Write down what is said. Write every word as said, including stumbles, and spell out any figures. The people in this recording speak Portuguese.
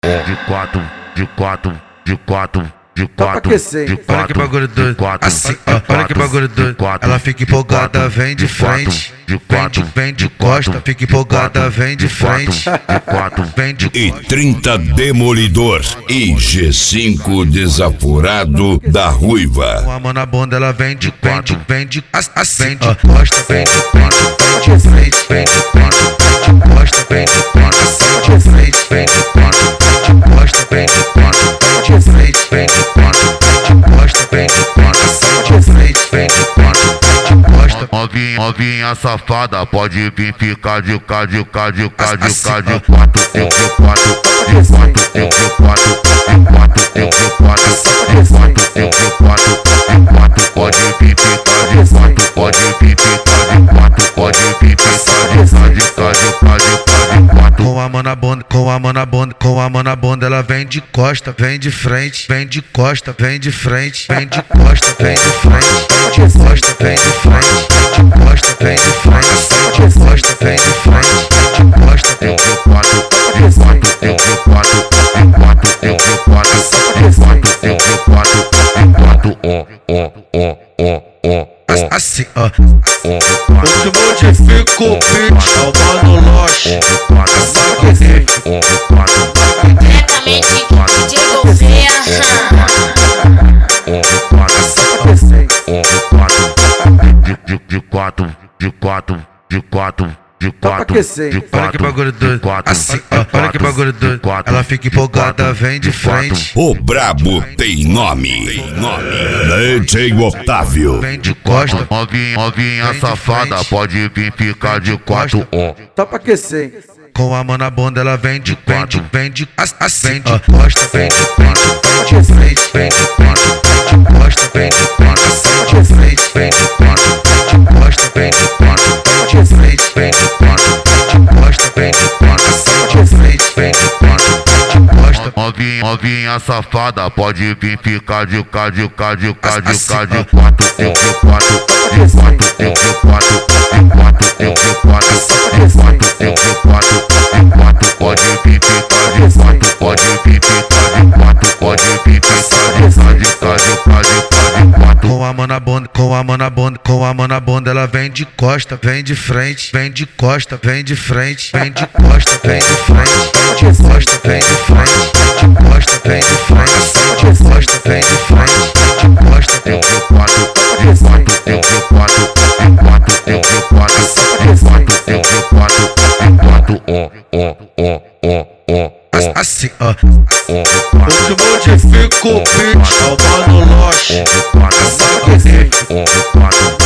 de quatro, de quatro, de quatro, de quatro, de quatro. Olha que bagulho doido, assim, ó, olha que bagulho doido. Ela fica empolgada, vem de frente, vem de, vem de costa, fica empolgada, vem de frente, vem de. E trinta Demolidor e G cinco Desaforado da Ruiva. Com a mão na bunda ela vem de, vem de, vem de, assim, vem de costa, vem de, vem de, vem de frente, vem de, vem de costa, vem de, vem de frente, vem de, vem de costa, vem de, vem de frente, vem de costa, vem de frente, vem de costa. Novinha, novinha safada, pode vir ficar de cá, de cá, de cá, de cá, de quatro, de quatro, de quatro, de quatro, de quatro, de quatro, de quatro, de quatro, de quatro, pode vir ficar de quatro, pode vir ficar de quatro, pode vir ficar de cá, de cá, de cá, de cá, de quatro. Com a mão na bunda, com a mão na bunda, com a mão na bunda, ela vem de costa, vem de frente, vem de costa, vem de frente, vem de costa, vem de frente, vem de costa, vem de frente, vem de costa, vem de frente, vem de costa, vem de frente, vem de costa, vem de quatro, de quatro, de quatro, de quatro, de quatro, de quatro, de quatro, de quatro, ó, ó, ó, ó, ó. assim, ó. O que modifica o beat é o Mano Loche. Diretamente de Gouveia. De quatro, de quatro, de quatro, de quatro, de quatro. Olha que bagulho doido, assim, ó. Olha que bagulho doido. Ela fica empolgada, vem de frente. O brabo tem nome, tem nome. D J Otávio. Vem de costa, novinha, novinha safada, pode vir ficar de quatro, ó. Só pra aquecer. Com a mão na bunda ela vem de, vem de, vem de, assim, ó. Costa, vem de, vem de, vem de frente, vem de, vem de costa, vem de, vem de frente, vem de, vem de costa, vem de, vem de frente, vem de, vem de costa, vem de, vem de frente, vem de costa. Novinha, novinha safada, pode vir ficar de cá, de cá, de cá, de cá, de quatro, de quatro, de quatro, de quatro, de quatro, de quatro, de quatro, de quatro, de quatro, pode vir ficar de quatro, pode vir ficar de quatro, pode vir ficar de cá, de cá, de cá, de cá, de quatro. Com a mão na bunda, com a mão na bunda, com a mão na bunda, ela vem de costa, vem de frente, vem de costa, vem de frente, vem de costa, vem de frente, vem de costa, vem de frente, vem de costa, vem de frente, vem de costa, vem de frente, vem de costa, vem de quatro, de quatro, de quatro, de quatro, de quatro, de quatro, de quatro, de quatro, ó, ó, ó, ó, ó. assim, ó. O que modifica o beat é o Mano Loche. De quatro, de quatro.